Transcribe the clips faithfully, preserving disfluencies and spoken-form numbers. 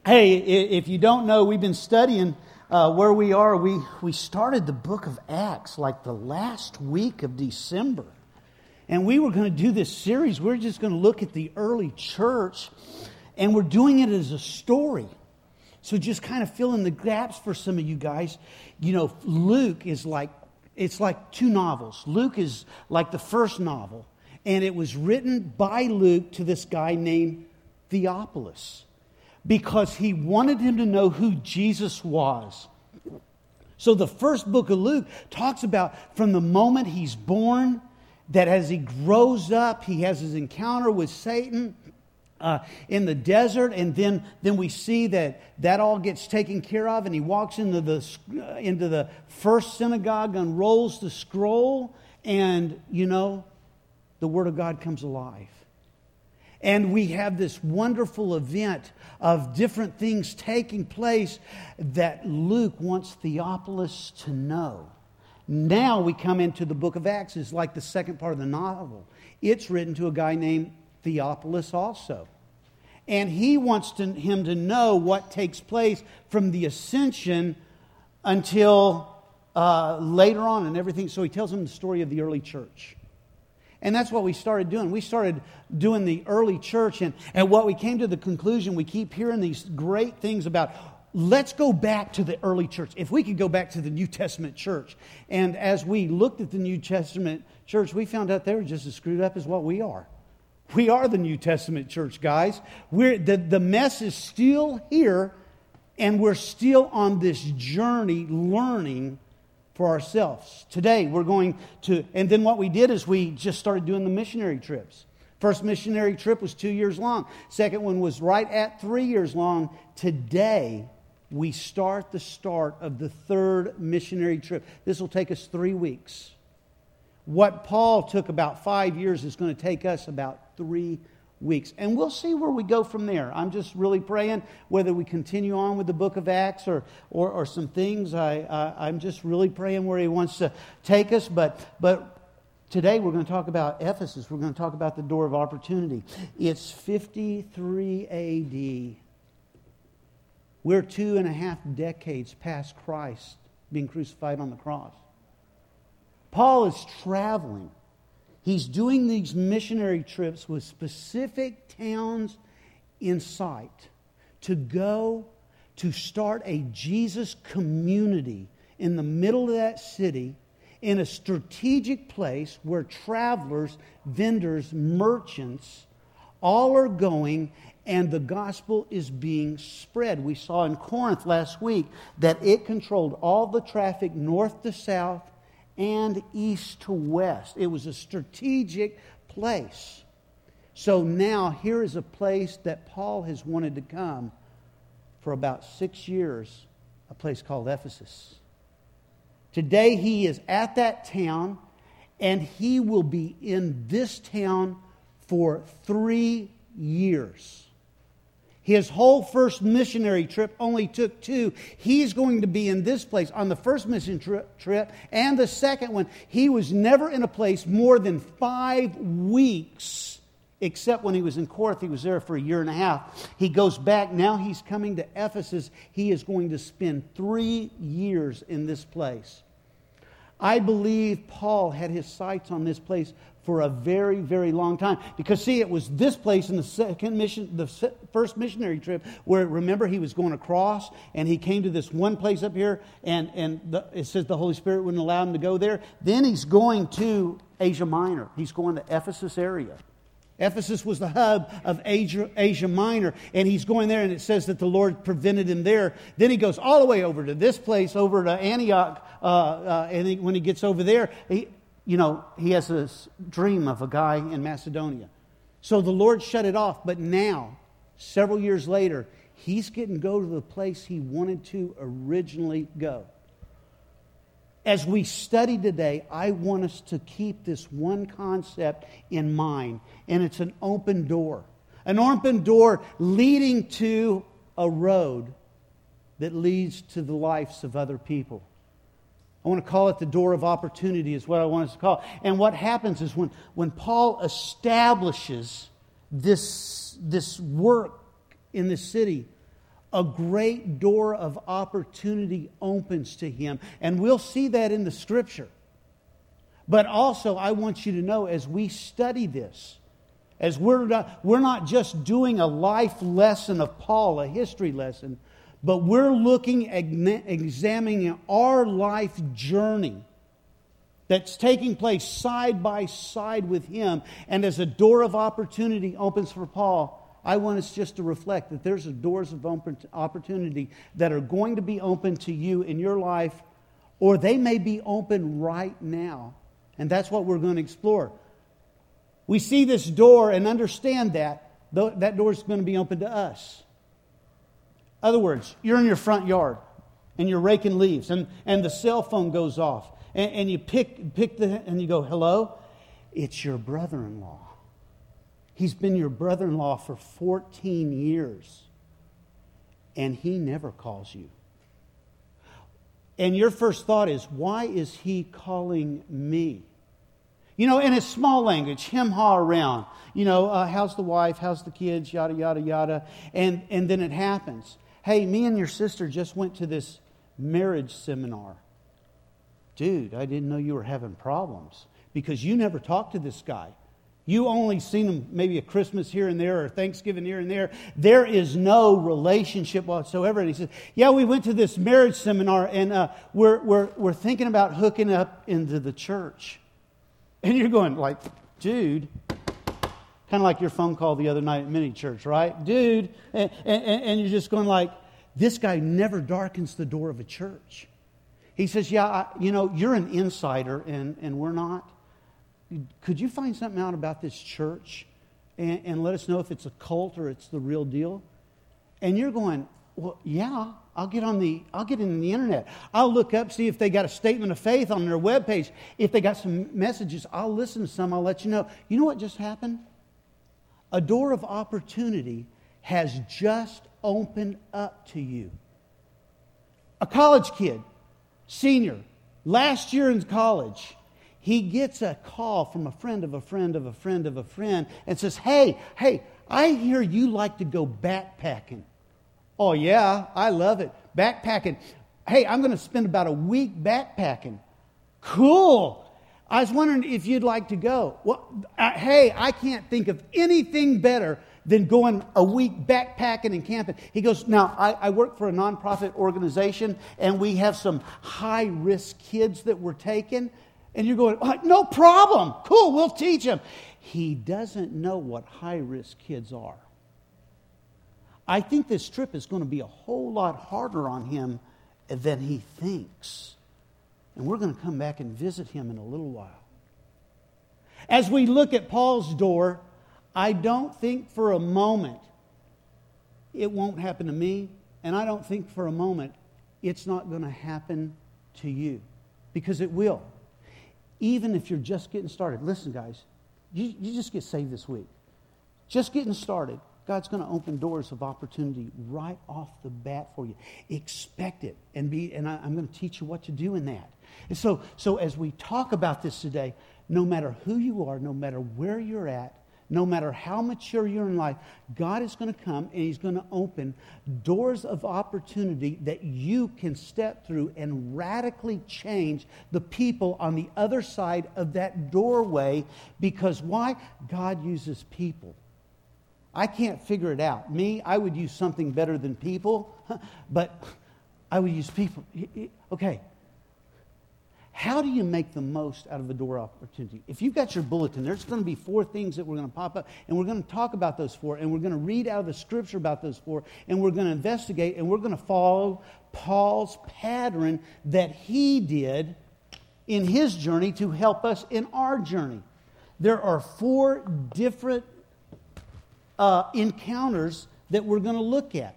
Hey, if you don't know, we've been studying uh, where we are. We, we started the book of Acts like the last week of December. And we were going to do this series. We're just going to look at the early church. And we're doing it as a story. So just kind of fill in the gaps for some of you guys. You know, Luke is like, it's like two novels. Luke is like the first novel. And it was written by Luke to this guy named Theophilus, because he wanted him to know who Jesus was. So the first book of Luke talks about from the moment he's born, that as he grows up, he has his encounter with Satan uh, in the desert, and then, then we see that that all gets taken care of, and he walks into the, uh, into the first synagogue, unrolls the scroll, and, you know, the Word of God comes alive. And we have this wonderful event of different things taking place that Luke wants Theophilus to know. Now we come into the book of Acts. It's like the second part of the novel. It's written to a guy named Theophilus also. And he wants to, him to know what takes place from the ascension until uh, later on and everything. So he tells him the story of the early church. And that's what we started doing. We started doing the early church. And, and what we came to the conclusion, we keep hearing these great things about, let's go back to the early church. If we could go back to the New Testament church. And as we looked at the New Testament church, we found out they were just as screwed up as what we are. We are the New Testament church, guys. We're, the, the mess is still here. And we're still on this journey learning for ourselves. Today we're going to, and then what we did is we just started doing the missionary trips. First missionary trip was two years long. Second one was right at three years long. Today we start the start of the third missionary trip. This will take us three weeks. What Paul took about five years is going to take us about three weeks. And we'll see where we go from there. I'm just really praying whether we continue on with the book of Acts or or, or some things. I, I, I'm just really praying where he wants to take us. But, but today we're going to talk about Ephesus. We're going to talk about the door of opportunity. It's fifty-three A D. We're two and a half decades past Christ being crucified on the cross. Paul is traveling. He's doing these missionary trips with specific towns in sight to go to start a Jesus community in the middle of that city in a strategic place where travelers, vendors, merchants, all are going and the gospel is being spread. We saw in Corinth last week that it controlled all the traffic north to south and east to west. It was a strategic place. So now here is a place that Paul has wanted to come for about six years, a place called Ephesus. Today he is at that town, and he will be in this town for three years. His whole first missionary trip only took two. He's going to be in this place on the first mission tri- trip and the second one. He was never in a place more than five weeks, except when he was in Corinth. He was there for a year and a half. He goes back. Now he's coming to Ephesus. He is going to spend three years in this place. I believe Paul had his sights on this place for a very, very long time. Because, see, it was this place in the second mission, the first missionary trip, where, remember, he was going across, and he came to this one place up here, and, and the, it says the Holy Spirit wouldn't allow him to go there. Then he's going to Asia Minor. He's going to Ephesus area. Ephesus was the hub of Asia, Asia Minor, and he's going there, and it says that the Lord prevented him there. Then he goes all the way over to this place, over to Antioch, uh, uh, and he, when he gets over there, he... You know, he has this dream of a guy in Macedonia. So the Lord shut it off. But now, several years later, he's getting to go to the place he wanted to originally go. As we study today, I want us to keep this one concept in mind. And it's an open door. An open door leading to a road that leads to the lives of other people. I want to call it the door of opportunity is what I want us to call it. And what happens is when, when Paul establishes this, this work in the city a great door of opportunity opens to him. And we'll see that in the Scripture. But also, I want you to know, as we study this, as we're not, we're not just doing a life lesson of Paul, a history lesson, but we're looking, examining our life journey that's taking place side by side with him. And as a door of opportunity opens for Paul, I want us just to reflect that there's doors of opportunity that are going to be open to you in your life, or they may be open right now. And that's what we're going to explore. We see this door and understand that that door is going to be open to us. In other words, you're in your front yard and you're raking leaves, and, and the cell phone goes off, and, and you pick pick the and you go, hello? It's your brother-in-law. He's been your brother-in-law for fourteen years, and he never calls you. And your first thought is, why is he calling me? You know, in his small language, him-ha around. You know, uh, how's the wife? How's the kids? Yada, yada, yada. And, and then it happens. Hey, me and your sister just went to this marriage seminar. Dude, I didn't know you were having problems because you never talked to this guy. You only seen him maybe a Christmas here and there or Thanksgiving here and there. There is no relationship whatsoever. And he says, yeah, we went to this marriage seminar, and uh, we're, we're, we're thinking about hooking up into the church. And you're going like, dude, kind of like your phone call the other night at mini church, right? Dude, and, and, and you're just going like, this guy never darkens the door of a church. He says, yeah, I, you know, you're an insider and, and we're not. Could you find something out about this church and, and let us know if it's a cult or it's the real deal? And you're going, well, yeah, I'll get on the, I'll get in the internet. I'll look up, see if they got a statement of faith on their webpage. If they got some messages, I'll listen to some. I'll let you know. You know what just happened? A door of opportunity has just opened up to you. A college kid, senior, last year in college, he gets a call from a friend of a friend of a friend of a friend and says, hey, hey, I hear you like to go backpacking. Oh, yeah, I love it. Backpacking. Hey, I'm going to spend about a week backpacking. Cool. I was wondering if you'd like to go. Well, uh, hey, I can't think of anything better than going a week backpacking and camping. He goes, now, I, I work for a nonprofit organization, and we have some high-risk kids that we're taking. And you're going, oh, no problem. Cool, we'll teach him. He doesn't know what high-risk kids are. I think this trip is going to be a whole lot harder on him than he thinks. And we're going to come back and visit him in a little while. As we look at Paul's door, I don't think for a moment it won't happen to me. And I don't think for a moment it's not going to happen to you. Because it will. Even if you're just getting started. Listen, guys, you, you just get saved this week. Just getting started. God's going to open doors of opportunity right off the bat for you. Expect it. And be, and I, I'm going to teach you what to do in that. And so, so as we talk about this today, no matter who you are, no matter where you're at, no matter how mature you're in life, God is going to come and He's going to open doors of opportunity that you can step through and radically change the people on the other side of that doorway. Because why? God uses people. I can't figure it out. Me, I would use something better than people, but I would use people. Okay. How do you make the most out of a door opportunity? If you've got your bulletin, there's going to be four things that we're going to pop up, and we're going to talk about those four, and we're going to read out of the Scripture about those four, and we're going to investigate, and we're going to follow Paul's pattern that he did in his journey to help us in our journey. There are four different uh, encounters that we're going to look at.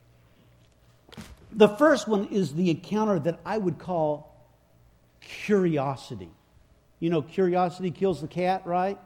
The first one is the encounter that I would call curiosity. You know, curiosity kills the cat, right?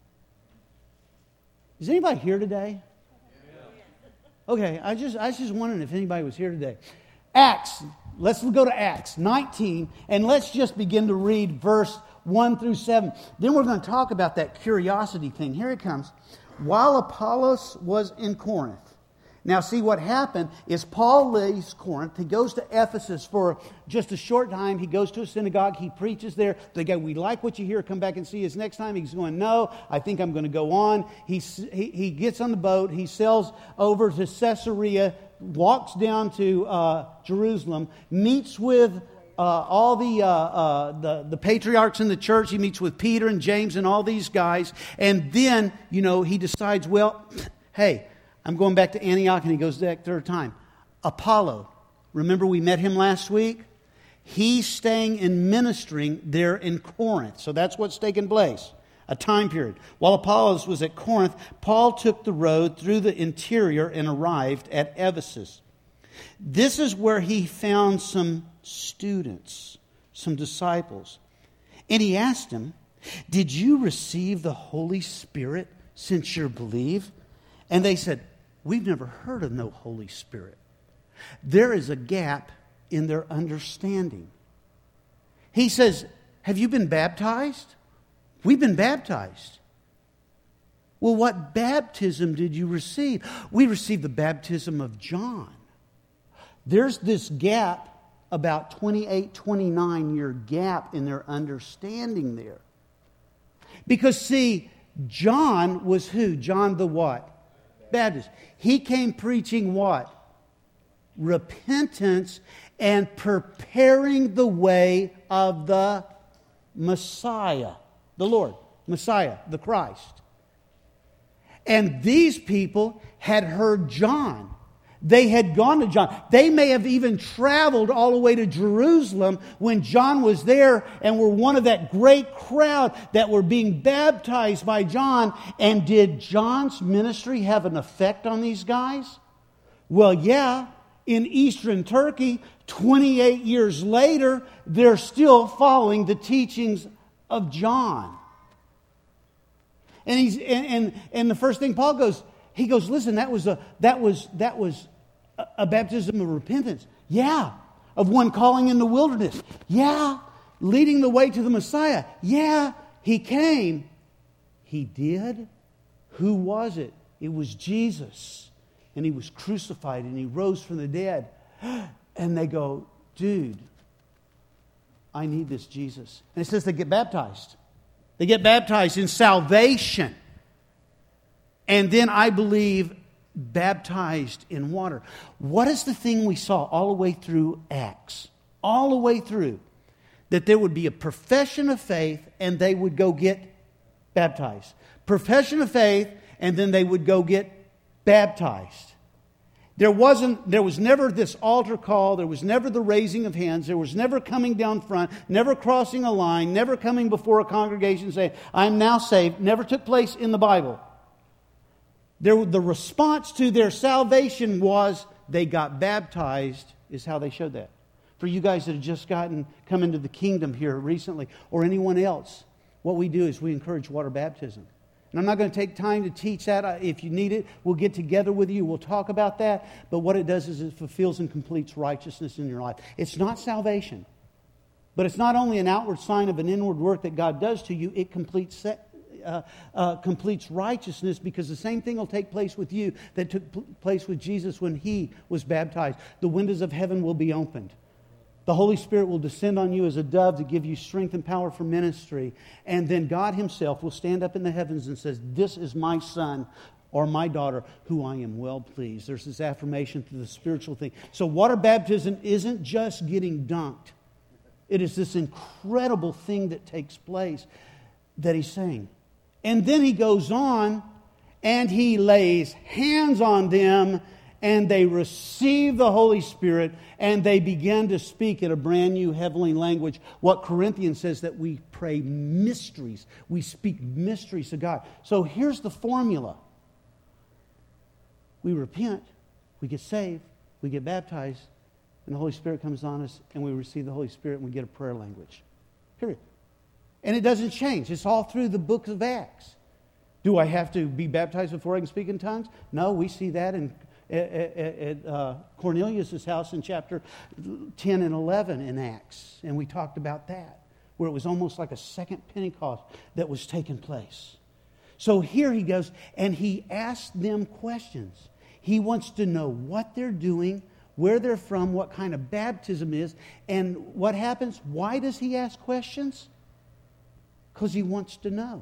Is anybody here today? Okay, I just I was just wondering if anybody was here today. Acts, let's go to Acts nineteen, and let's just begin to read verse one through seven. Then we're going to talk about that curiosity thing. Here it comes. While Apollos was in Corinth. Now, see, what happened is Paul leaves Corinth. He goes to Ephesus for just a short time. He goes to a synagogue. He preaches there. They go, we like what you hear. Come back and see us next time. He's going, no, I think I'm going to go on. He, he, he gets on the boat. He sails over to Caesarea, walks down to uh, Jerusalem, meets with uh, all the, uh, uh, the, the patriarchs in the church. He meets with Peter and James and all these guys. And then, you know, he decides, well, hey, I'm going back to Antioch, and he goes back third time. Apollo, remember we met him last week? He's staying and ministering there in Corinth. So that's what's taking place, a time period. While Apollos was at Corinth, Paul took the road through the interior and arrived at Ephesus. This is where he found some students, some disciples. And he asked them, did you receive the Holy Spirit since you believe? And they said, we've never heard of no Holy Spirit. There is a gap in their understanding. He says, have you been baptized? We've been baptized. Well, what baptism did you receive? We received the baptism of John. There's this gap, about twenty-eight, twenty-nine year gap in their understanding there. Because see, John was who? John the what? Baptist. He came preaching what? Repentance and preparing the way of the Messiah, the Lord, Messiah, the Christ. And these people had heard John. They had gone to John. They may have even traveled all the way to Jerusalem when John was there and were one of that great crowd that were being baptized by John. And did John's ministry have an effect on these guys? Well, yeah. In eastern Turkey, twenty-eight years later, they're still following the teachings of John. And he's and and, and the first thing Paul goes, He goes, listen, that was a that was that was a, a baptism of repentance. Yeah. Of one calling in the wilderness. Yeah. Leading the way to the Messiah. Yeah. He came. He did. Who was it? It was Jesus. And He was crucified and He rose from the dead. And they go, dude, I need this Jesus. And it says they get baptized. They get baptized in salvation. And then I believe baptized in water. What is the thing we saw all the way through Acts? All the way through. That there would be a profession of faith and they would go get baptized. Profession of faith and then they would go get baptized. There wasn't, there was never this altar call. There was never the raising of hands. There was never coming down front, never crossing a line, never coming before a congregation saying, I'm now saved. Never took place in the Bible. There, the response to their salvation was they got baptized, is how they showed that. For you guys that have just gotten come into the kingdom here recently, or anyone else, what we do is we encourage water baptism. And I'm not going to take time to teach that. If you need it, we'll get together with you. We'll talk about that. But what it does is it fulfills and completes righteousness in your life. It's not salvation. But it's not only an outward sign of an inward work that God does to you. It completes uh, uh, completes righteousness, because the same thing will take place with you that took pl- place with Jesus when He was baptized. The windows of heaven will be opened. The Holy Spirit will descend on you as a dove to give you strength and power for ministry. And then God Himself will stand up in the heavens and says, this is my son or my daughter who I am well pleased. There's this affirmation through the spiritual thing. So water baptism isn't just getting dunked. It is this incredible thing that takes place that He's saying. And then He goes on and He lays hands on them and they receive the Holy Spirit, and they begin to speak in a brand new heavenly language. What Corinthians says that we pray mysteries. We speak mysteries to God. So here's the formula. We repent, we get saved, we get baptized, and the Holy Spirit comes on us, and we receive the Holy Spirit, and we get a prayer language. Period. And it doesn't change. It's all through the book of Acts. Do I have to be baptized before I can speak in tongues? No, we see that in At, at, at uh, Cornelius' house in chapter ten and eleven in Acts. And we talked about that, where it was almost like a second Pentecost that was taking place. So here he goes, and he asked them questions. He wants to know what they're doing, where they're from, what kind of baptism is, and what happens. Why does he ask questions? Because he wants to know.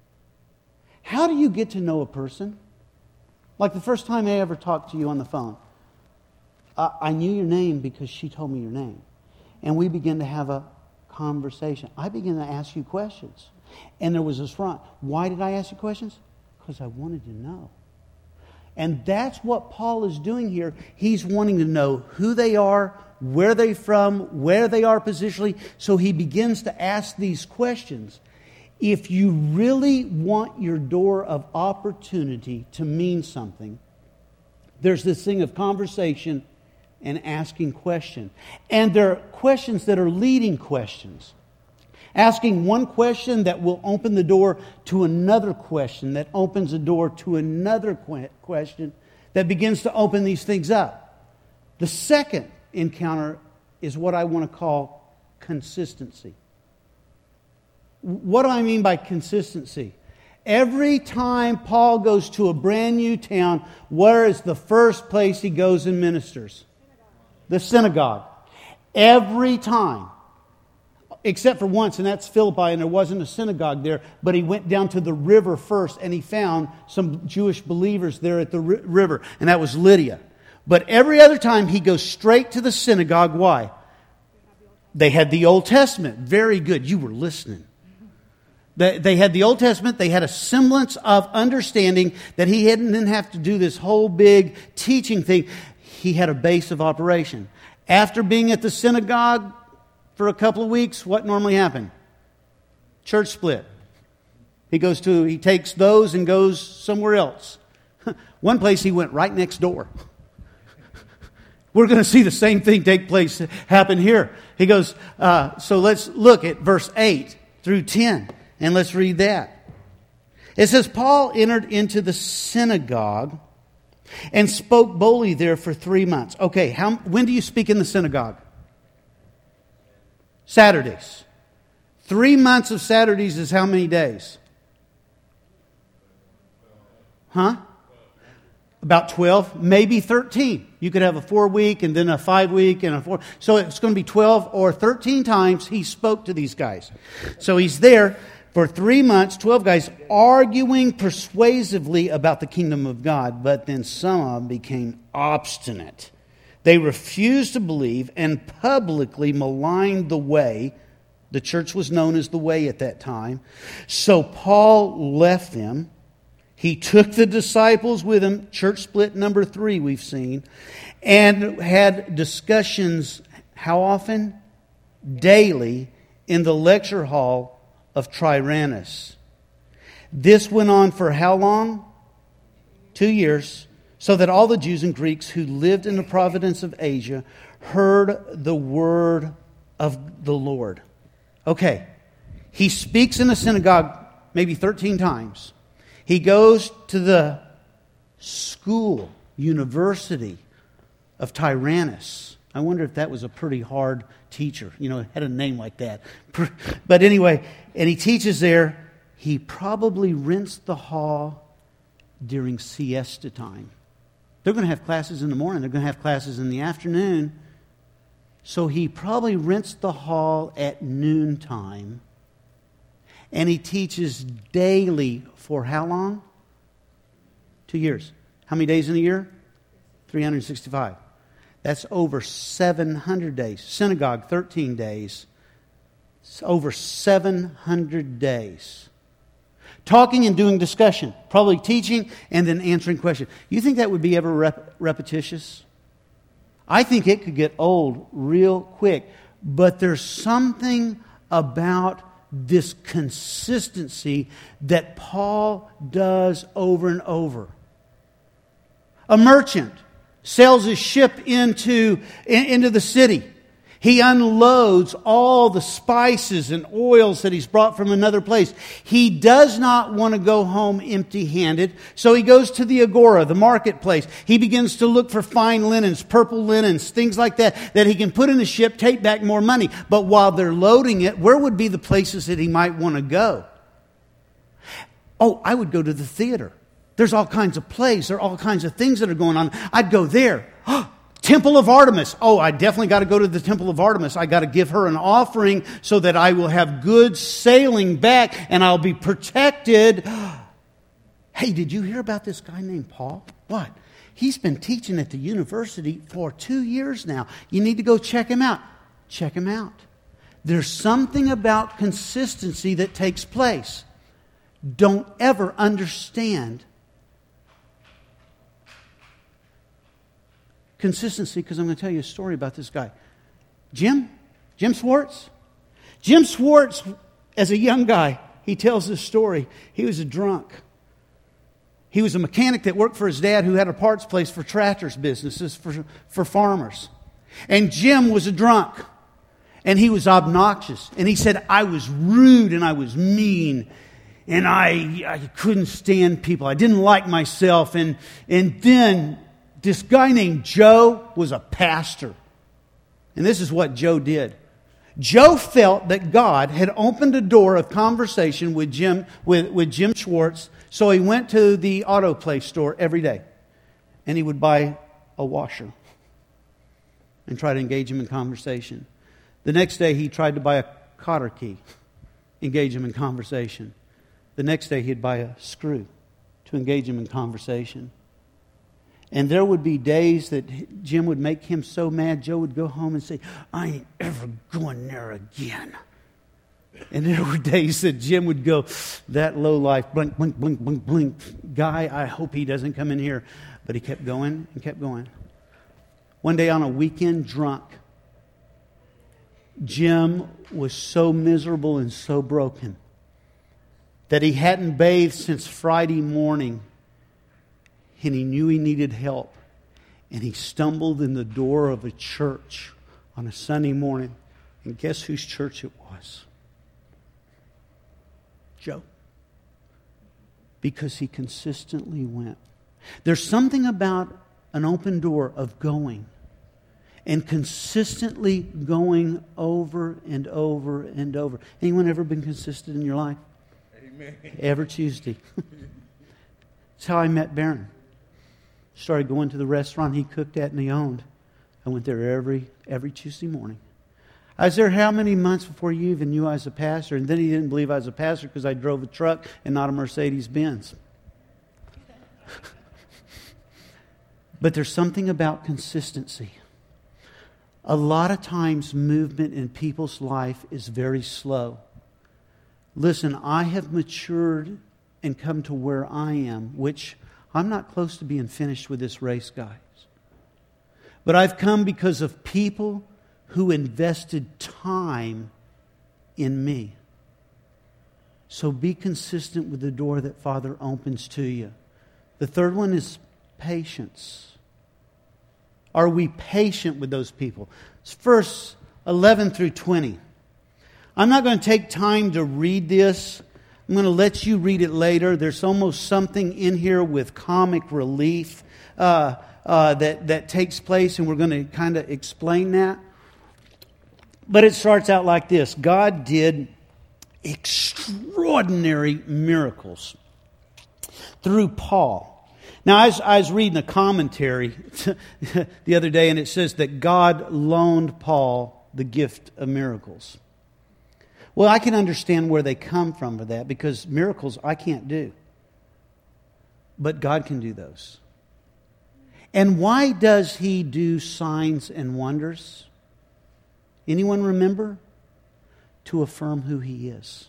How do you get to know a person? Like the first time I ever talked to you on the phone, uh, I knew your name because she told me your name. And we began to have a conversation. I began to ask you questions. And there was this front. Why did I ask you questions? Because I wanted to know. And that's what Paul is doing here. He's wanting to know who they are, where they're from, where they are positionally. So he begins to ask these questions. If you really want your door of opportunity to mean something, there's this thing of conversation and asking questions. And there are questions that are leading questions. Asking one question that will open the door to another question, that opens the door to another question, that begins to open these things up. The second encounter is what I want to call consistency. What do I mean by consistency? Every time Paul goes to a brand new town, where is the first place he goes and ministers? The synagogue. Every time. Except for once, and that's Philippi, and there wasn't a synagogue there, but he went down to the river first, and he found some Jewish believers there at the river, and that was Lydia. But every other time, he goes straight to the synagogue. Why? They had the Old Testament. Very good. You were listening. They, they had the Old Testament. They had a semblance of understanding that he didn't have to do this whole big teaching thing. He had a base of operation. After being at the synagogue for a couple of weeks, what normally happened? Church split. He goes to, he takes those and goes somewhere else. One place he went right next door. We're going to see the same thing take place, happen here. He goes, uh, so let's look at verse eight through ten, and let's read that. It says, Paul entered into the synagogue and spoke boldly there for three months. Okay, how, when do you speak in the synagogue? Saturdays. Three months of Saturdays is how many days? Huh? About twelve, maybe thirteen. You could have a four week and then a five week and a four. So it's going to be twelve or thirteen times he spoke to these guys. So he's there for three months, twelve guys, arguing persuasively about the kingdom of God. But then some of them became obstinate. They refused to believe and publicly maligned the way. The church was known as the Way at that time. So Paul left them. He took the disciples with him, church split number three we've seen, and had discussions, how often? Daily in the lecture hall of Tyrannus. This went on for how long? Two years. So that all the Jews and Greeks who lived in the province of Asia heard the word of the Lord. Okay, he speaks in the synagogue maybe thirteen times. He goes to the school, university of Tyrannus. I wonder if that was a pretty hard teacher. You know, it had a name like that. But anyway, and he teaches there. He probably rinsed the hall during siesta time. They're going to have classes in the morning. They're going to have classes in the afternoon. So he probably rinsed the hall at noontime. And he teaches daily for how long? Two years. How many days in a year? three hundred sixty-five. That's over seven hundred days. Synagogue, thirteen days. It's over seven hundred days. Talking and doing discussion. Probably teaching and then answering questions. You think that would be ever rep- repetitious? I think it could get old real quick. But there's something about this consistency that Paul does over and over. A merchant sails his ship into, into the city. He unloads all the spices and oils that he's brought from another place. He does not want to go home empty-handed, so he goes to the agora, the marketplace. He begins to look for fine linens, purple linens, things like that, that he can put in the ship, take back more money. But while they're loading it, where would be the places that he might want to go? Oh, I would go to the theater. There's all kinds of plays. There are all kinds of things that are going on. I'd go there. Temple of Artemis. Oh, I definitely got to go to the Temple of Artemis. I got to give her an offering so that I will have good sailing back and I'll be protected. Hey, did you hear about this guy named Paul? What? He's been teaching at the university for two years now. You need to go check him out. Check him out. There's something about consistency that takes place. Don't ever understand consistency, because I'm going to tell you a story about this guy. Jim? Jim Swartz? Jim Swartz, as a young guy, he tells this story. He was a drunk. He was a mechanic that worked for his dad who had a parts place for tractors businesses for, for farmers. And Jim was a drunk. And he was obnoxious. And he said, I was rude and I was mean. And I, I couldn't stand people. I didn't like myself. And, and then this guy named Joe was a pastor. And this is what Joe did. Joe felt that God had opened a door of conversation with Jim, with, with Jim Swartz. So he went to the auto place store every day. And he would buy a washer and try to engage him in conversation. The next day he tried to buy a cotter key, engage him in conversation. The next day he'd buy a screw to engage him in conversation. And there would be days that Jim would make him so mad, Joe would go home and say, I ain't ever going there again. And there were days that Jim would go, that low-life, blink, blink, blink, blink, blink guy, I hope he doesn't come in here. But he kept going and kept going. One day on a weekend drunk, Jim was so miserable and so broken that he hadn't bathed since Friday morning. And he knew he needed help. And he stumbled in the door of a church on a Sunday morning. And guess whose church it was? Joe. Because he consistently went. There's something about an open door of going. And consistently going over and over and over. Anyone ever been consistent in your life? Amen. Every Tuesday. That's how I met Barron. Started going to the restaurant he cooked at and he owned. I went there every every Tuesday morning. I was there how many months before you even knew I was a pastor? And then he didn't believe I was a pastor because I drove a truck and not a Mercedes-Benz. But there's something about consistency. A lot of times movement in people's life is very slow. Listen, I have matured and come to where I am, which I'm not close to being finished with this race, guys. But I've come because of people who invested time in me. So be consistent with the door that Father opens to you. The third one is patience. Are we patient with those people? It's verse eleven through twenty. I'm not going to take time to read this. I'm going to let you read it later. There's almost something in here with comic relief uh, uh, that, that takes place, and we're going to kind of explain that. But it starts out like this. God did extraordinary miracles through Paul. Now, I was, I was reading a commentary the other day, and it says that God loaned Paul the gift of miracles. Well, I can understand where they come from for that, because miracles I can't do. But God can do those. And why does He do signs and wonders? Anyone remember? To affirm who He is.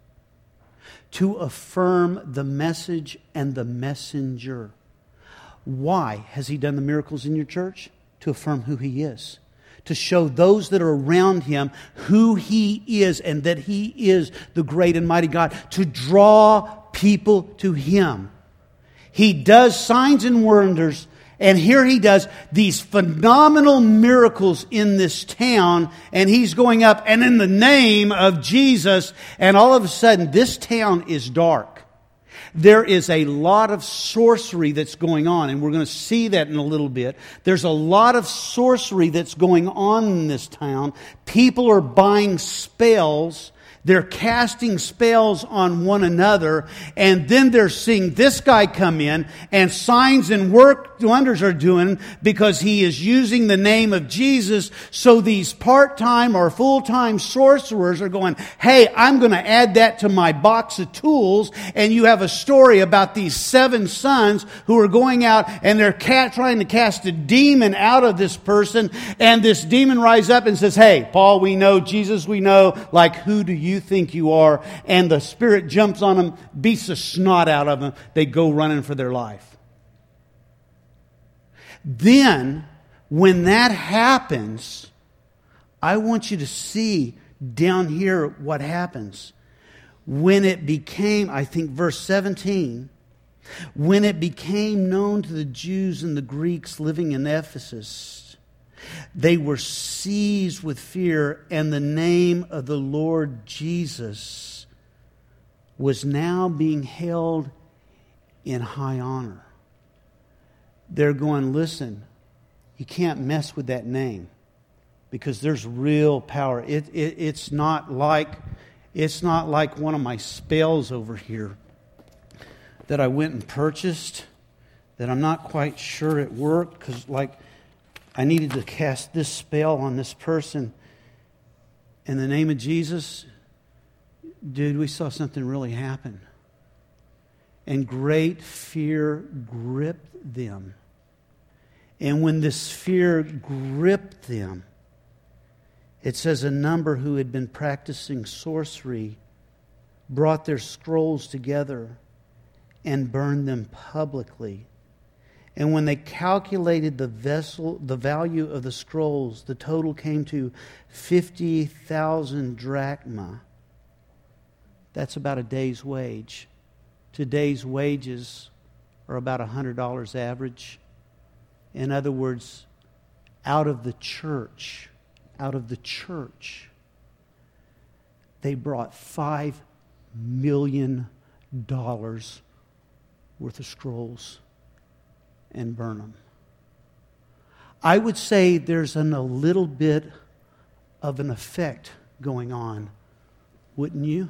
To affirm the message and the messenger. Why has He done the miracles in your church? To affirm who He is. To show those that are around Him who He is and that He is the great and mighty God. To draw people to Him. He does signs and wonders. And here He does these phenomenal miracles in this town. And He's going up and in the name of Jesus. And all of a sudden this town is dark. There is a lot of sorcery that's going on, and we're going to see that in a little bit. There's a lot of sorcery that's going on in this town. People are buying spells They're casting spells on one another, and then they're seeing this guy come in, and signs and work wonders are doing because he is using the name of Jesus. So these part-time or full-time sorcerers are going, hey, I'm going to add that to my box of tools. And you have a story about these seven sons who are going out and they're ca- trying to cast a demon out of this person. And this demon rises up and says, hey, Paul, we know, Jesus, we know, like, who do you think you are? And the spirit jumps on them, beats the snot out of them. They go running for their life. Then, when that happens, I want you to see down here what happens. When it became, I think verse seventeen, when it became known to the Jews and the Greeks living in Ephesus, they were seized with fear, and the name of the Lord Jesus was now being held in high honor. They're going, listen, you can't mess with that name because there's real power. It, it, it's not like it's not like one of my spells over here that I went and purchased that I'm not quite sure it worked because, like, I needed to cast this spell on this person in the name of Jesus. Dude, we saw something really happen. And great fear gripped them. And when this fear gripped them, it says a number who had been practicing sorcery brought their scrolls together and burned them publicly. And when they calculated the vessel, the value of the scrolls, the total came to fifty thousand drachma. That's about a day's wage. Today's wages are about one hundred dollars average. In other words, out of the church, out of the church, they brought five million dollars worth of scrolls and burn them. I would say there's an, a little bit of an effect going on, wouldn't you?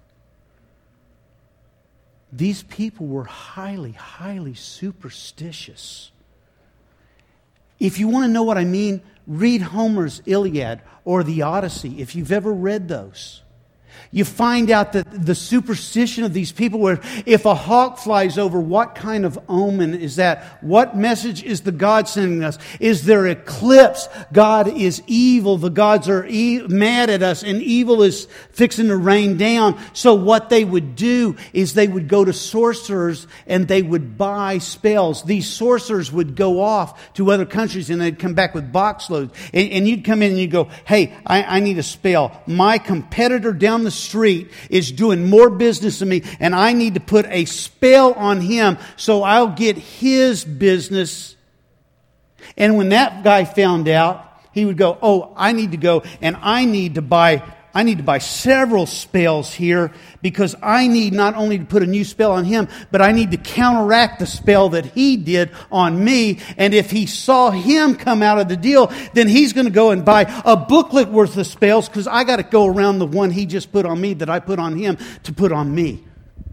These people were highly, highly superstitious. If you want to know what I mean, read Homer's Iliad or the Odyssey, if you've ever read those. You find out that the superstition of these people where if a hawk flies over, what kind of omen is that? What message is the God sending us? Is there eclipse? God is evil. The gods are e- mad at us and evil is fixing to rain down. So what they would do is they would go to sorcerers and they would buy spells. These sorcerers would go off to other countries and they'd come back with box loads. And, and you'd come in and you'd go, hey, I, I need a spell. My competitor down the street is doing more business than me and I need to put a spell on him so I'll get his business. And when that guy found out, he would go, oh, I need to go and I need to buy I need to buy several spells here because I need not only to put a new spell on him, but I need to counteract the spell that he did on me. And if he saw him come out of the deal, then he's going to go and buy a booklet worth of spells because I got to go around the one he just put on me that I put on him to put on me.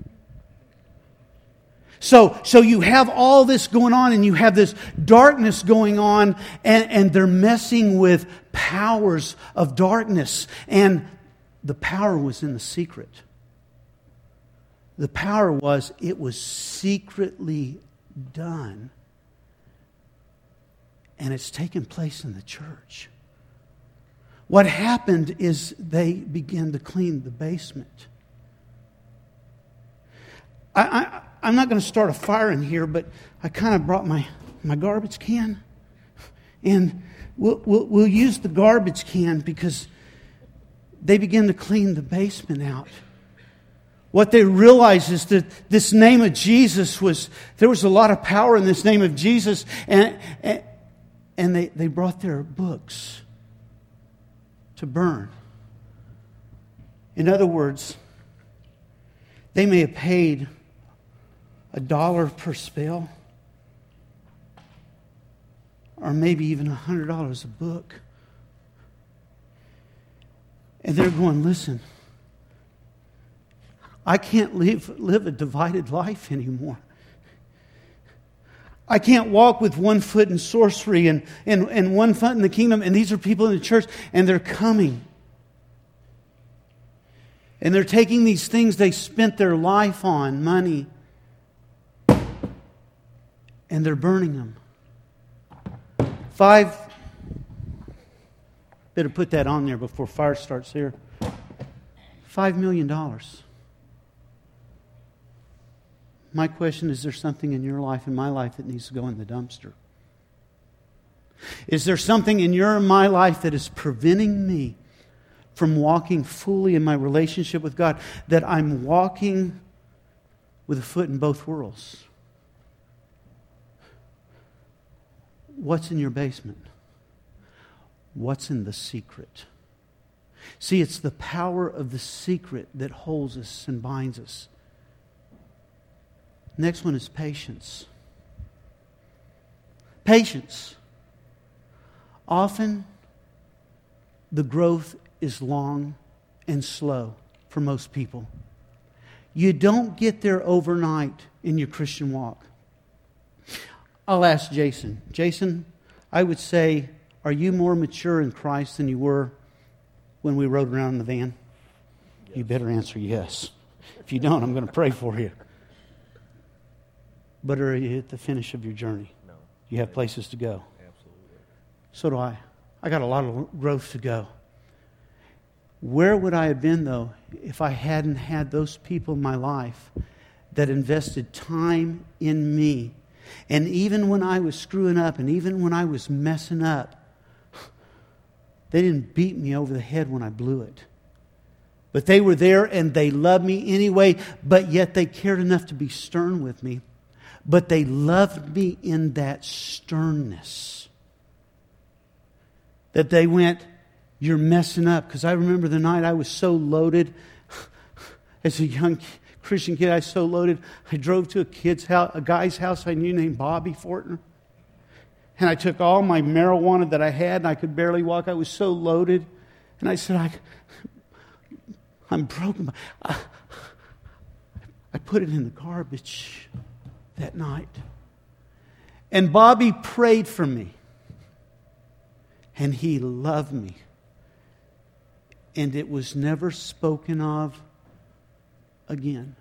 So, so you have all this going on and you have this darkness going on and, and they're messing with powers of darkness. And the power was in the secret. The power was, it was secretly done. And it's taken place in the church. What happened is they began to clean the basement. I... I I'm not going to start a fire in here, but I kind of brought my, my garbage can. And we'll, we'll, we'll use the garbage can because they begin to clean the basement out. What they realized is that this name of Jesus was, there was a lot of power in this name of Jesus. And, and, and they, they brought their books to burn. In other words, they may have paid a dollar per spell, or maybe even a hundred dollars a book. And they're going, listen, I can't live, live a divided life anymore. I can't walk with one foot in sorcery and, and, and one foot in the kingdom. And these are people in the church, and they're coming. And they're taking these things they spent their life on, money, and they're burning them. Five, better put that on there before fire starts here. Five million dollars. My question, is there something in your life, in my life, that needs to go in the dumpster? Is there something in your and my life that is preventing me from walking fully in my relationship with God, that I'm walking with a foot in both worlds? What's in your basement? What's in the secret? See, it's the power of the secret that holds us and binds us. Next one is patience. Patience. Often, the growth is long and slow for most people. You don't get there overnight in your Christian walk. I'll ask Jason. Jason, I would say, are you more mature in Christ than you were when we rode around in the van? Yes. You better answer yes. If you don't, I'm going to pray for you. But are you at the finish of your journey? No. You have places to go. Absolutely. So do I. I got a lot of growth to go. Where would I have been, though, if I hadn't had those people in my life that invested time in me? And even when I was screwing up, and even when I was messing up, they didn't beat me over the head when I blew it. But they were there and they loved me anyway, but yet they cared enough to be stern with me. But they loved me in that sternness. That they went, you're messing up. Because I remember the night I was so loaded. As a young Christian kid, I was so loaded. I drove to a kid's house, a guy's house I knew named Bobby Fortner. And I took all my marijuana that I had, and I could barely walk. I was so loaded. And I said, I, I'm broken. I, I put it in the garbage that night. And Bobby prayed for me. And he loved me. And it was never spoken of again.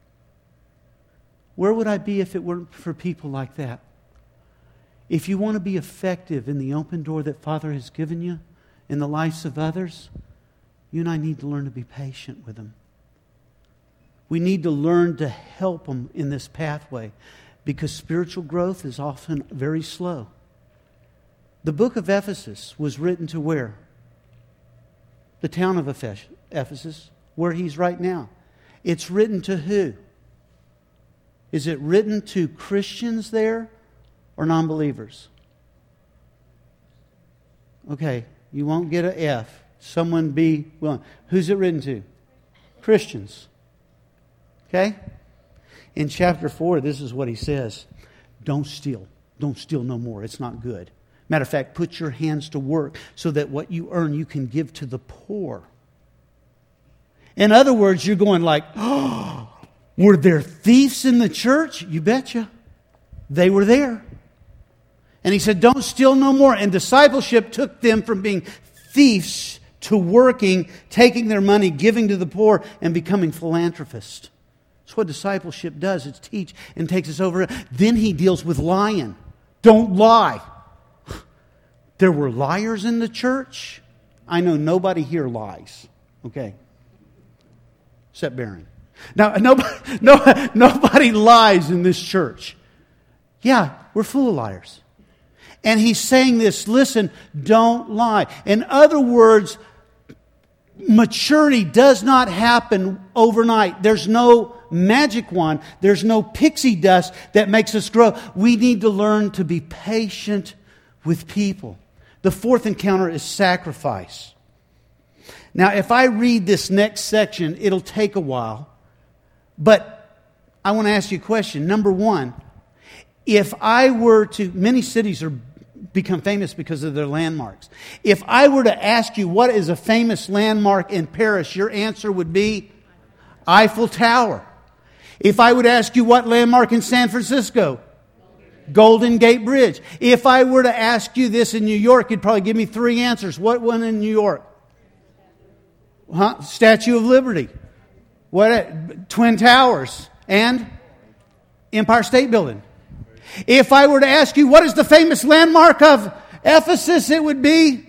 Where would I be if it weren't for people like that? If you want to be effective in the open door that Father has given you in the lives of others, you and I need to learn to be patient with them. We need to learn to help them in this pathway, because spiritual growth is often very slow. The book of Ephesus was written to where? The town of Ephesus, where he's right now. It's written to who? Is it written to Christians there or non-believers? Okay, you won't get an F. Someone be willing. Who's it written to? Christians. Okay? In chapter four, this is what he says. Don't steal. Don't steal no more. It's not good. Matter of fact, put your hands to work so that what you earn you can give to the poor. In other words, you're going like, oh, were there thieves in the church? You betcha. They were there. And he said, don't steal no more. And discipleship took them from being thieves to working, taking their money, giving to the poor, and becoming philanthropists. That's what discipleship does. It's teach and takes us over. Then he deals with lying. Don't lie. There were liars in the church. I know nobody here lies. Okay. Except Barron. Now, nobody, no, nobody lies in this church. Yeah, we're full of liars. And he's saying this, listen, don't lie. In other words, maturity does not happen overnight. There's no magic wand. There's no pixie dust that makes us grow. We need to learn to be patient with people. The fourth encounter is sacrifice. Now, if I read this next section, it'll take a while. But I want to ask you a question. Number one, if I were to, many cities are become famous because of their landmarks. If I were to ask you what is a famous landmark in Paris, your answer would be Eiffel Tower. If I would ask you what landmark in San Francisco? Golden Gate Bridge. If I were to ask you this in New York, you'd probably give me three answers. What one in New York? Huh? Statue of Liberty. What? Twin Towers. And Empire State Building. If I were to ask you what is the famous landmark of Ephesus, it would be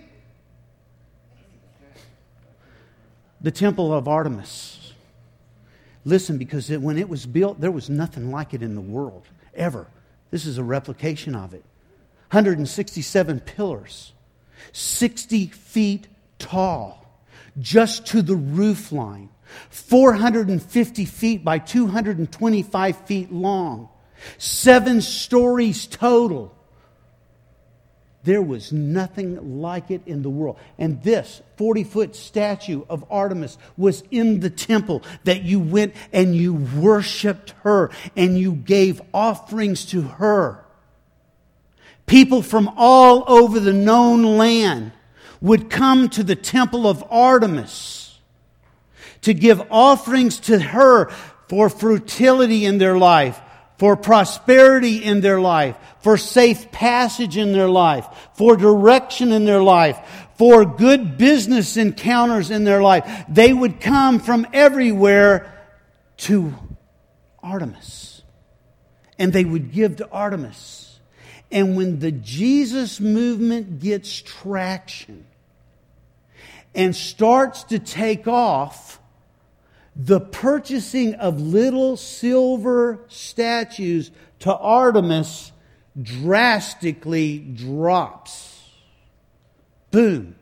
the Temple of Artemis. Listen, because it, when it was built, there was nothing like it in the world, ever. This is a replication of it. one hundred sixty-seven pillars, sixty feet tall, just to the roof line, four hundred fifty feet by two hundred twenty-five feet long, seven stories total. There was nothing like it in the world. And this forty-foot statue of Artemis was in the temple that you went and you worshiped her and you gave offerings to her. People from all over the known land would come to the temple of Artemis to give offerings to her for fertility in their life, for prosperity in their life, for safe passage in their life, for direction in their life, for good business encounters in their life. They would come from everywhere to Artemis. And they would give to Artemis. And when the Jesus movement gets traction and starts to take off, the purchasing of little silver statues to Artemis drastically drops. Boom.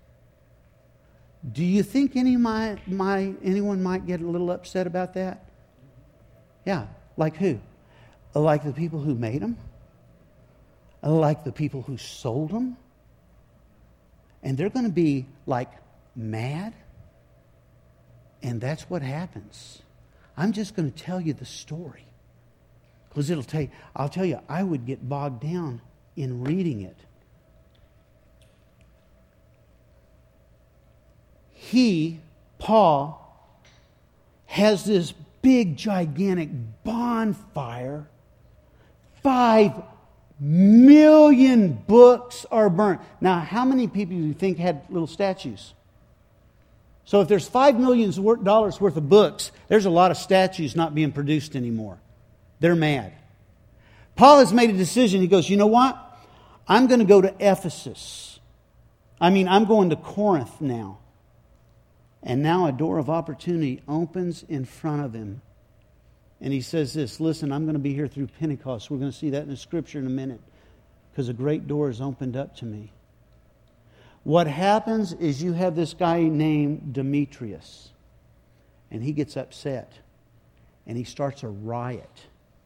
Do you think any my, my, anyone might get a little upset about that? Yeah. Like who? Like the people who made them? Like the people who sold them? And they're going to be like mad? And that's what happens. I'm just going to tell you the story. Because it'll take, I'll tell you, I would get bogged down in reading it. He, Paul, has this big, gigantic bonfire. Five million books are burnt. Now, how many people do you think had little statues? So if there's five million dollars worth of books, there's a lot of statues not being produced anymore. They're mad. Paul has made a decision. He goes, you know what? I'm going to go to Ephesus. I mean, I'm going to Corinth now. And now a door of opportunity opens in front of him. And he says this, listen, I'm going to be here through Pentecost. We're going to see that in the Scripture in a minute. Because a great door has opened up to me. What happens is you have this guy named Demetrius. And he gets upset. And he starts a riot.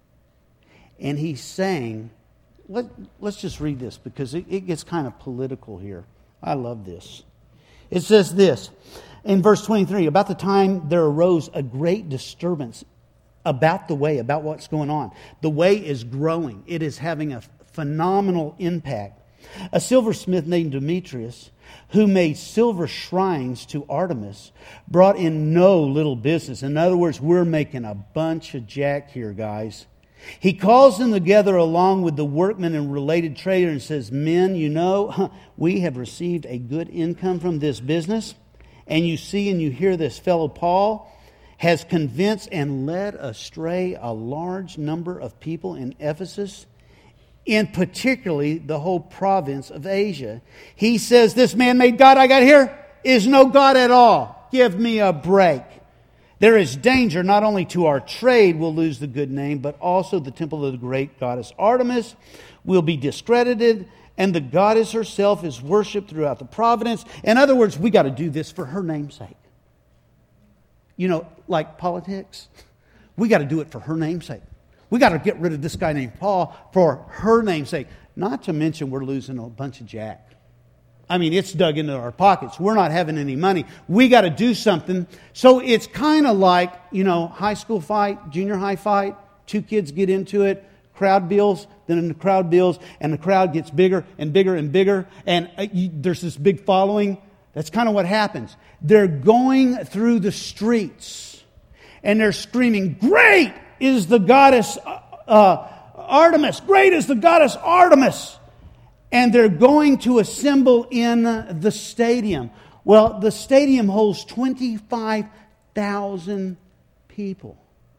And he's saying, let, let's just read this because it, it gets kind of political here. I love this. It says this in verse twenty-three, about the time there arose a great disturbance about the way, about what's going on. The way is growing. It is having a phenomenal impact. A silversmith named Demetrius, who made silver shrines to Artemis, brought in no little business. In other words, we're making a bunch of jack here, guys. He calls them together along with the workmen and related traders and says, men, you know, we have received a good income from this business. And you see and you hear this fellow Paul has convinced and led astray a large number of people in Ephesus, in particularly the whole province of Asia. He says, this man-made God I got here is no God at all. Give me a break. There is danger not only to our trade will lose the good name, but also the temple of the great goddess Artemis will be discredited, and the goddess herself is worshipped throughout the province. In other words, we got to do this for her namesake. You know, like politics, we got to do it for her namesake. We got to get rid of this guy named Paul for her namesake. Not to mention we're losing a bunch of jack. I mean, it's dug into our pockets. We're not having any money. We got to do something. So it's kind of like, you know, high school fight, junior high fight. Two kids get into it. Crowd builds. Then the crowd builds. And the crowd gets bigger and bigger and bigger. And uh, you, there's this big following. That's kind of what happens. They're going through the streets. and they're screaming, "Great is the goddess uh, Artemis! Great is the goddess Artemis!" And they're going to assemble in the stadium. Well, the stadium holds twenty-five thousand people.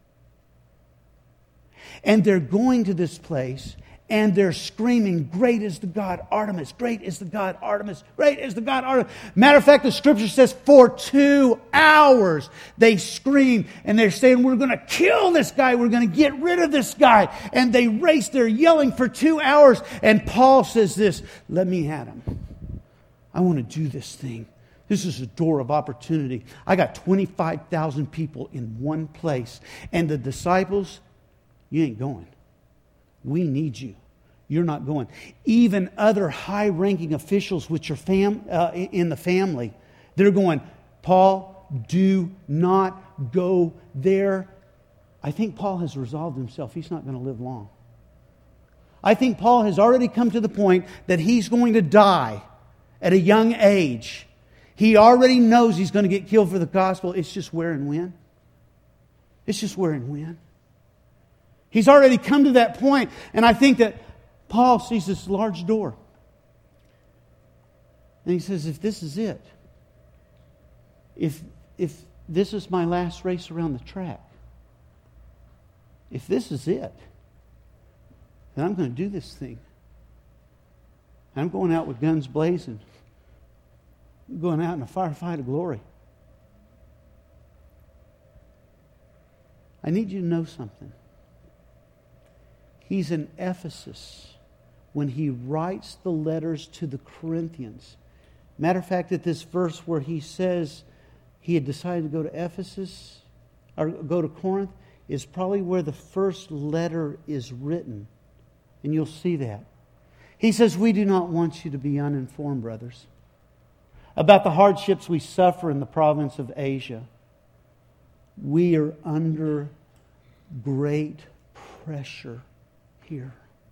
And they're going to this place, and they're screaming, "Great is the god Artemis! Great is the god Artemis! Great is the god Artemis!" Matter of fact, the Scripture says for two hours they scream, and they're saying, "We're going to kill this guy. We're going to get rid of this guy." And they race. They're yelling for two hours. And Paul says this, "Let me at him. I want to do this thing. This is a door of opportunity. I got twenty-five thousand people in one place. And the disciples, you ain't going. We need you. You're not going." Even other high-ranking officials which are fam, uh, in the family, they're going, "Paul, do not go there." I think Paul has resolved himself. He's not going to live long. I think Paul has already come to the point that he's going to die at a young age. He already knows he's going to get killed for the gospel. It's just where and when. It's just where and when. He's already come to that point, and I think that Paul sees this large door. And he says, if this is it, if, if this is my last race around the track, if this is it, then I'm going to do this thing. I'm going out with guns blazing. I'm going out in a firefight of glory. I need you to know something. He's in Ephesus when he writes the letters to the Corinthians. Matter of fact, at this verse where he says he had decided to go to Ephesus, or go to Corinth, is probably where the first letter is written. And you'll see that. He says, "We do not want you to be uninformed, brothers, about the hardships we suffer in the province of Asia. We are under great pressure here,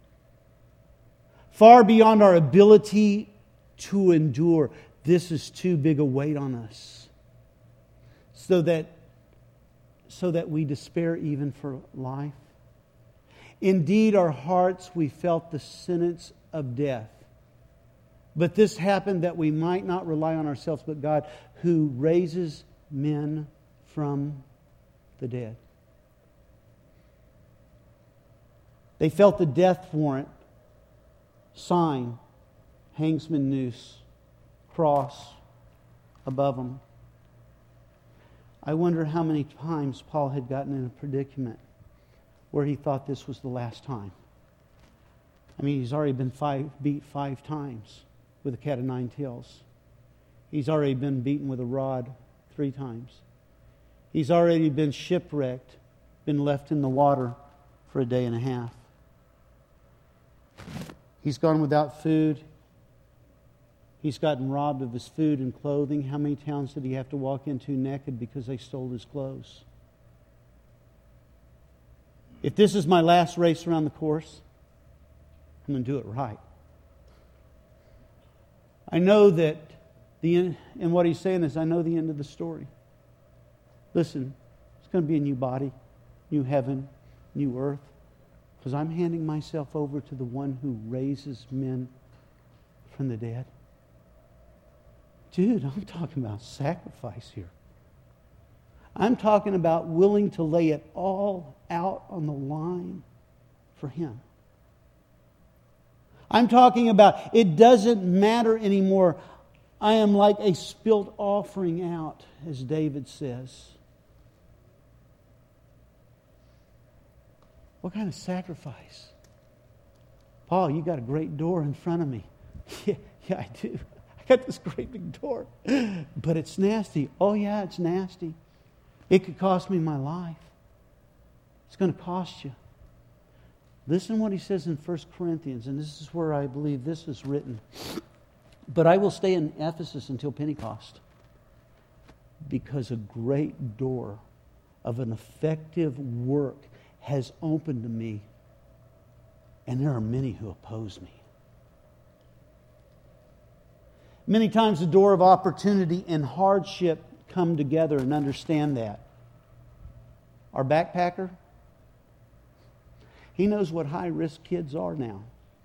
far beyond our ability to endure. This is too big a weight on us, so that so that we despair even for life. Indeed, our hearts, we felt the sentence of death. But this happened that we might not rely on ourselves, but God, who raises men from the dead." They felt the death warrant, sign, hangsman noose, cross above them. I wonder how many times Paul had gotten in a predicament where he thought this was the last time. I mean, he's already been five, beat five times with a cat of nine tails. He's already been beaten with a rod three times. He's already been shipwrecked, been left in the water for a day and a half. He's gone without food. He's gotten robbed of his food and clothing. How many towns did he have to walk into naked because they stole his clothes? If this is my last race around the course, I'm going to do it right. I know that the end, and what he's saying is, I know the end of the story. Listen, it's going to be a new body, new heaven, new earth, because I'm handing myself over to the one who raises men from the dead. Dude, I'm talking about sacrifice here. I'm talking about willing to lay it all out on the line for Him. I'm talking about it doesn't matter anymore. I am like a spilt offering out, as David says. What kind of sacrifice? Paul, you got a great door in front of me. Yeah, yeah, I do. I got this great big door. But it's nasty. Oh yeah, it's nasty. It could cost me my life. It's going to cost you. Listen to what he says in First Corinthians, and this is where I believe this is written. "But I will stay in Ephesus until Pentecost, because a great door of an effective work has opened to me, and there are many who oppose me." Many times the door of opportunity and hardship come together, and understand that. our backpacker, he knows what high-risk kids are now.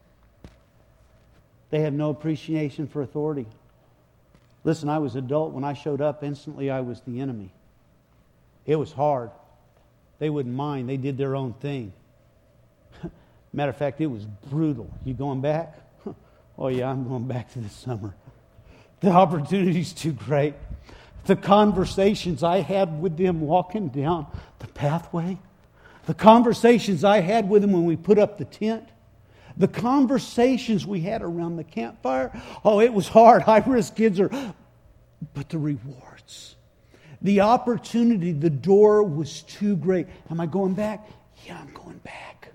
They have no appreciation for authority. Listen, I was an adult. When I showed up, instantly I was the enemy. It was hard. They wouldn't mind. They did their own thing. Matter of fact, it was brutal. You going back? Oh yeah, I'm going back to this summer. The opportunity's too great. The conversations I had with them walking down the pathway. The conversations I had with them when we put up the tent. The conversations we had around the campfire. Oh, it was hard. High-risk kids are... But the rewards. The opportunity, the door was too great. Am I going back? Yeah, I'm going back.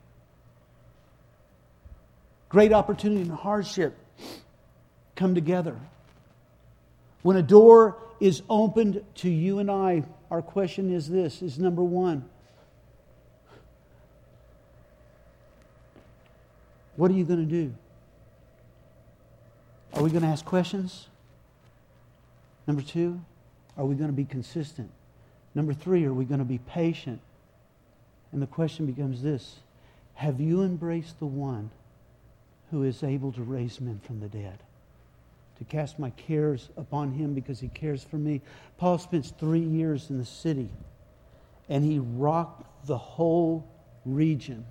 Great opportunity and hardship come together. When a door is opened to you and I, our question is this, is number one. What are you going to do? Are we going to ask questions? Number two, are we going to be consistent? Number three, are we going to be patient? And the question becomes this, have you embraced the one who is able to raise men from the dead? To cast my cares upon Him because He cares for me. Paul spent three years in the city and he rocked the whole region.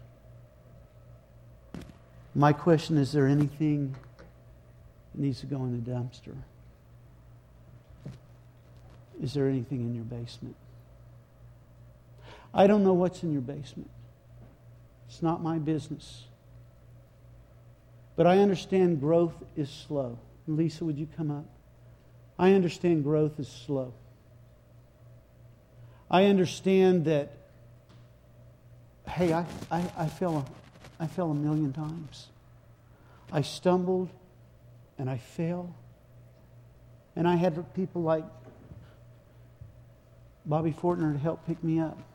My question is, is there anything that needs to go in the dumpster? Is there anything in your basement? I don't know what's in your basement. It's not my business. But I understand growth is slow. Lisa, would you come up? I understand growth is slow. I understand that, hey, I, I, I fell a, I fell a million times. I stumbled and I fell. And I had people like Bobby Fortner to help pick me up.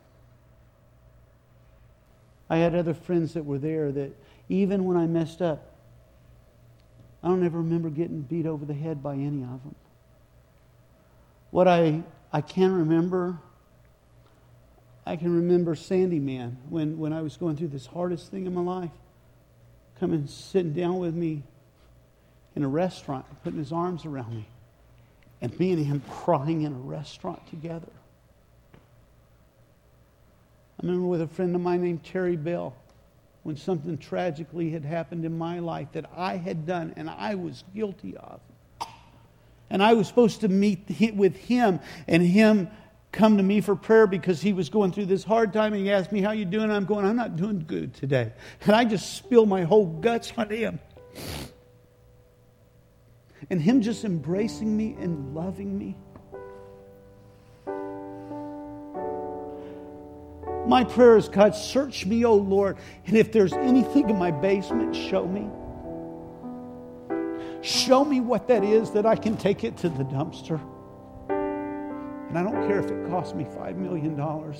I had other friends that were there that even when I messed up, I don't ever remember getting beat over the head by any of them. What I, I can remember, I can remember Sandy Man when, when I was going through this hardest thing in my life, coming sitting down with me in a restaurant, putting his arms around me, and me and him crying in a restaurant together. I remember with a friend of mine named Terry Bell, when something tragically had happened in my life that I had done and I was guilty of. And I was supposed to meet with him and him come to me for prayer because he was going through this hard time, and he asked me, how you doing? I'm going, I'm not doing good today. And I just spilled my whole guts on him. And him just embracing me and loving me. My prayer is, God, search me, O Lord, and if there's anything in my basement, show me. Show me what that is that I can take it to the dumpster. And I don't care if it costs me five million dollars.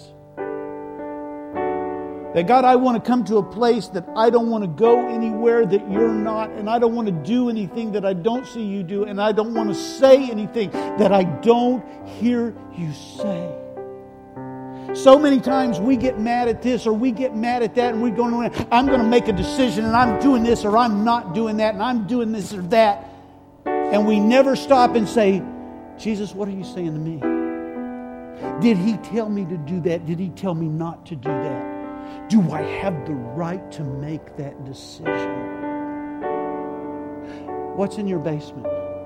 That, God, I want to come to a place that I don't want to go anywhere that you're not, and I don't want to do anything that I don't see you do, and I don't want to say anything that I don't hear you say. So many times we get mad at this or we get mad at that, and we're going around, I'm going to make a decision and I'm doing this or I'm not doing that and I'm doing this or that. And we never stop and say, Jesus, what are you saying to me? Did He tell me to do that? Did He tell me not to do that? Do I have the right to make that decision? What's in your basement?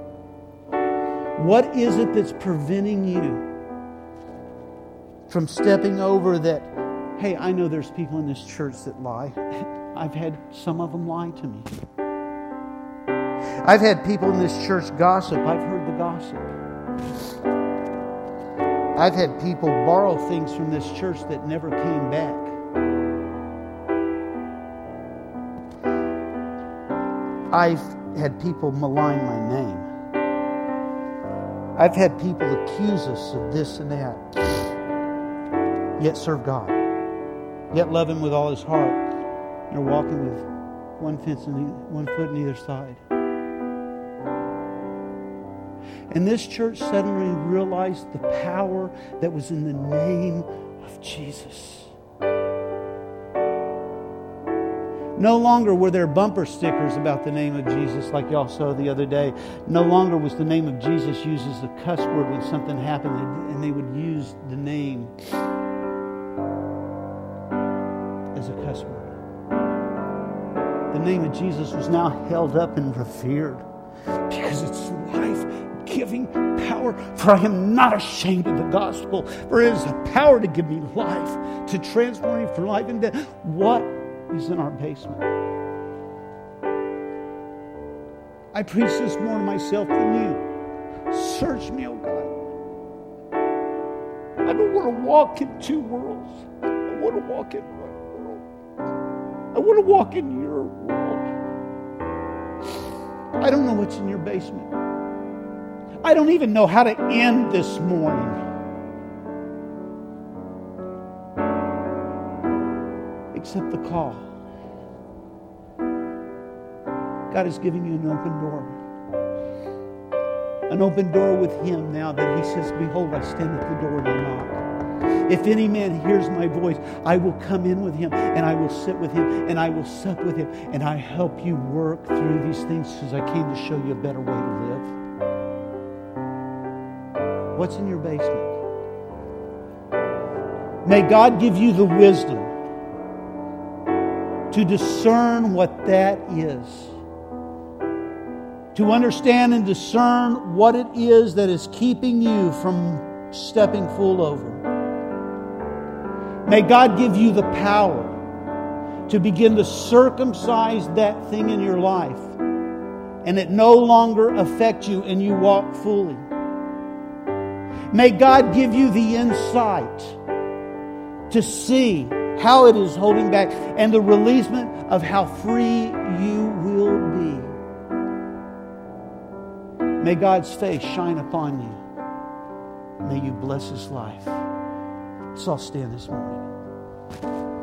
What is it that's preventing you from stepping over that, hey, I know there's people in this church that lie. I've had some of them lie to me. I've had people in this church gossip. I've heard the gossip. I've had people borrow things from this church that never came back. I've had people malign my name. I've had people accuse us of this and that. Yet serve God. Yet love Him with all his heart. And are walking with one fence and one foot on either side. And this church suddenly realized the power that was in the name of Jesus. No longer were there bumper stickers about the name of Jesus like y'all saw the other day. No longer was the name of Jesus used as a cuss word when something happened, and they would use the name as a cuss word. The name of Jesus was now held up and revered because it's life-giving power. For I am not ashamed of the gospel, for it is a power to give me life, to transform me from life and death. What is in our basement? I preach this more to myself than you. Search me, oh God. I don't want to walk in two worlds. I want to walk in one world. I want to walk in your world. I don't know what's in your basement. I don't even know how to end this morning. Except the call. God is giving you an open door. An open door with Him now that He says, behold, I stand at the door and I knock. If any man hears my voice, I will come in with him and I will sit with him and I will sup with him and I help you work through these things because I came to show you a better way to live. What's in your basement? May God give you the wisdom to discern what that is. To understand and discern what it is that is keeping you from stepping full over. May God give you the power to begin to circumcise that thing in your life and it no longer affect you and you walk fully. May God give you the insight to see how it is holding back and the releasement of how free you will be. May God's face shine upon you. May you bless His life. Let's all stand this morning.